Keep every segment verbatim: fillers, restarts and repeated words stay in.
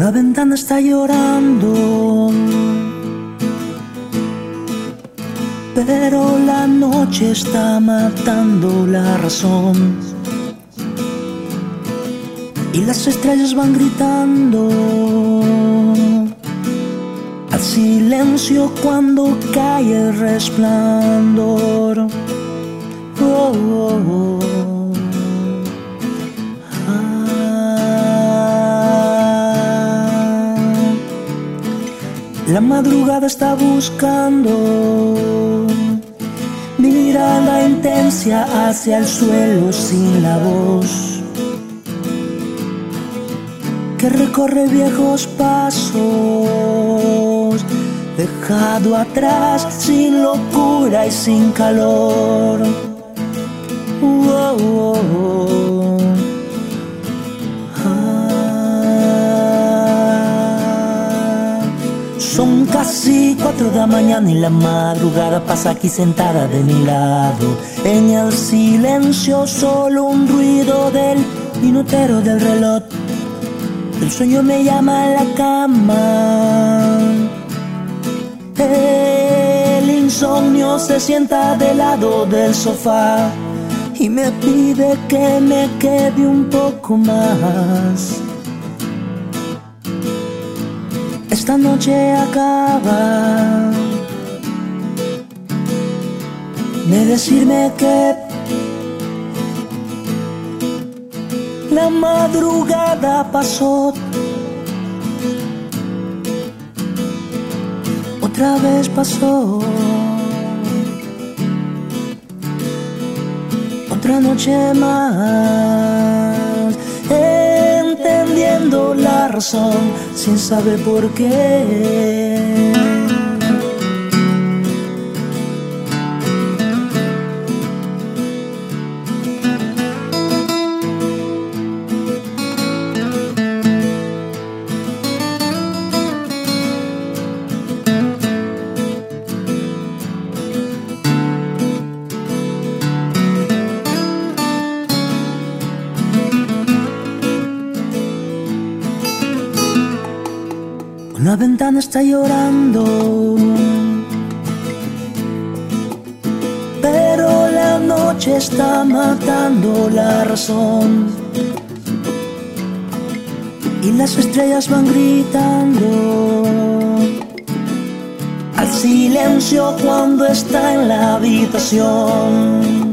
Una ventana está llorando, pero la noche está matando la razón. Y las estrellas van gritando al silencio cuando cae el resplandor. Oh, oh, oh. La madrugada está buscando mi mirada intensa hacia el suelo sin la voz, que recorre viejos pasos, dejado atrás sin locura y sin calor. Oh, oh, oh. Son casi cuatro de la mañana y la madrugada pasa aquí sentada de mi lado. En el silencio solo un ruido del minutero del reloj. El sueño me llama a la cama. El insomnio se sienta del lado del sofá y me pide que me quede un poco más. Esta noche acaba de decirme que la madrugada pasó, otra vez pasó, otra noche más, entendiendo la razón sin saber por qué. Una ventana está llorando, pero la noche está matando la razón. Y las estrellas van gritando al silencio cuando está en la habitación.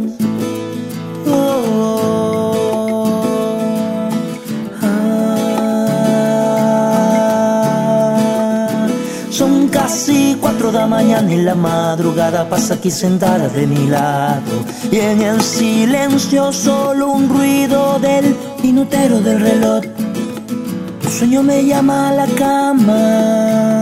Son casi cuatro de la mañana y la madrugada pasa aquí sentada de mi lado. Y en el silencio solo un ruido del minutero del reloj. El sueño me llama a la cama.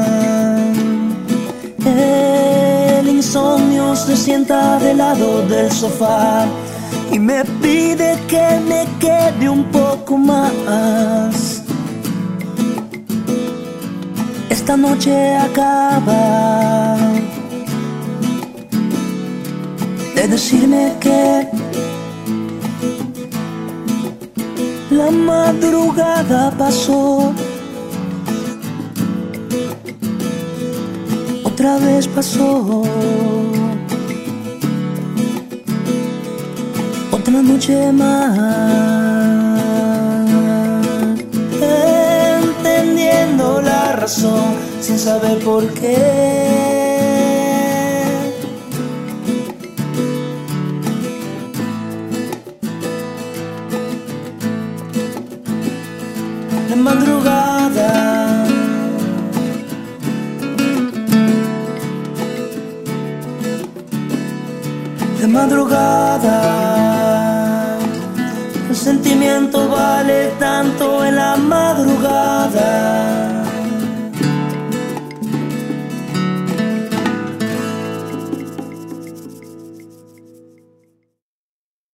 El insomnio se sienta del lado del sofá y me pide que me quede un poco más. Esta noche acaba de decirme que la madrugada pasó, otra vez pasó, otra noche más, entendiendo la razón sin saber por qué. De madrugada, de madrugada, el sentimiento vale tanto en la madrugada.